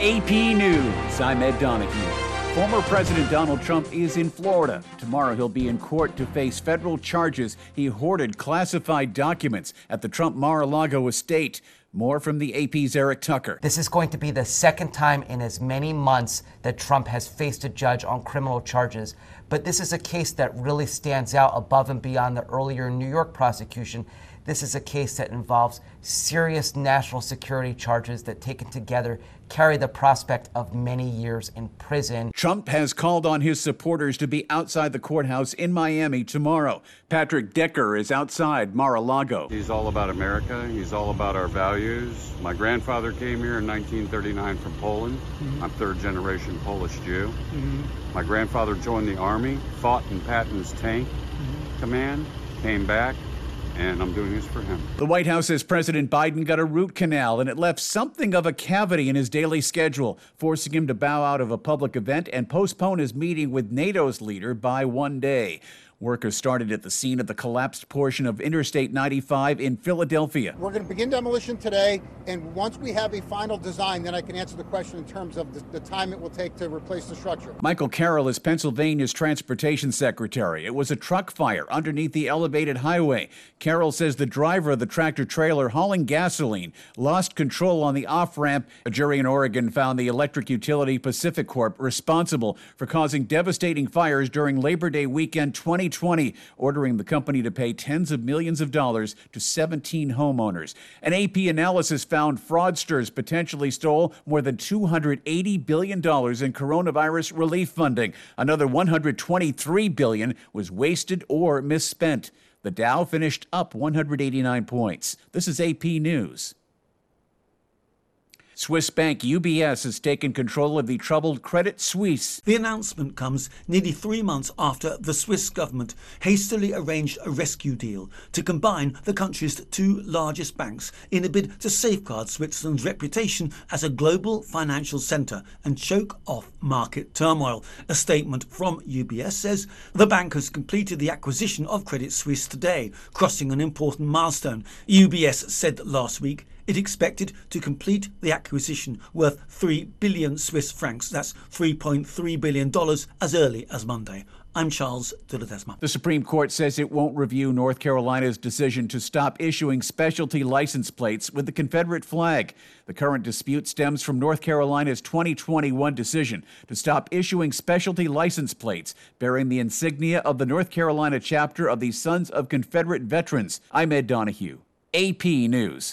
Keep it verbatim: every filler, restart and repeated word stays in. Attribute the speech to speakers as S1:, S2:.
S1: A P News, I'm Ed Donahue. Former President Donald Trump is in Florida. Tomorrow he'll be in court to face federal charges he hoarded classified documents at the Trump Mar-a-Lago estate. More from the A P's Eric Tucker.
S2: This is going to be the second time in as many months that Trump has faced a judge on criminal charges. But this is a case that really stands out above and beyond the earlier New York prosecution. This is a case that involves serious national security charges that, taken together, carry the prospect of many years in prison.
S1: Trump has called on his supporters to be outside the courthouse in Miami tomorrow. Patrick Decker is outside Mar-a-Lago.
S3: He's all about America. He's all about our values. My grandfather came here in nineteen thirty-nine from Poland. Mm-hmm. I'm third generation Polish Jew. Mm-hmm. My grandfather joined the Army, fought in Patton's tank mm-hmm. command, came back, and I'm doing this for him.
S1: The White House says President Biden got a root canal, and it left something of a cavity in his daily schedule, forcing him to bow out of a public event and postpone his meeting with NATO's leader by one day. Workers started at the scene of the collapsed portion of Interstate ninety-five in Philadelphia.
S4: We're going to begin demolition today, and once we have a final design, then I can answer the question in terms of the, the time it will take to replace the structure.
S1: Michael Carroll is Pennsylvania's transportation secretary. It was a truck fire underneath the elevated highway. Carroll says the driver of the tractor trailer hauling gasoline lost control on the off-ramp. A jury in Oregon found the electric utility Pacific Corp responsible for causing devastating fires during Labor Day weekend twenty twenty, ordering the company to pay tens of millions of dollars to seventeen homeowners. An A P analysis found fraudsters potentially stole more than two hundred eighty billion dollars in coronavirus relief funding. Another one hundred twenty-three billion dollars was wasted or misspent. The Dow finished up one hundred eighty-nine points. This is A P News. Swiss bank U B S has taken control of the troubled Credit Suisse.
S5: The announcement comes nearly three months after the Swiss government hastily arranged a rescue deal to combine the country's two largest banks in a bid to safeguard Switzerland's reputation as a global financial centre and choke off market turmoil. A statement from U B S says the bank has completed the acquisition of Credit Suisse today, crossing an important milestone. U B S said last week it expected to complete the acquisition worth three billion Swiss francs, that's three point three billion dollars, as early as Monday. I'm Charles de Ledesma.
S1: The Supreme Court says it won't review North Carolina's decision to stop issuing specialty license plates with the Confederate flag. The current dispute stems from North Carolina's twenty twenty-one decision to stop issuing specialty license plates bearing the insignia of the North Carolina chapter of the Sons of Confederate Veterans. I'm Ed Donahue, A P News.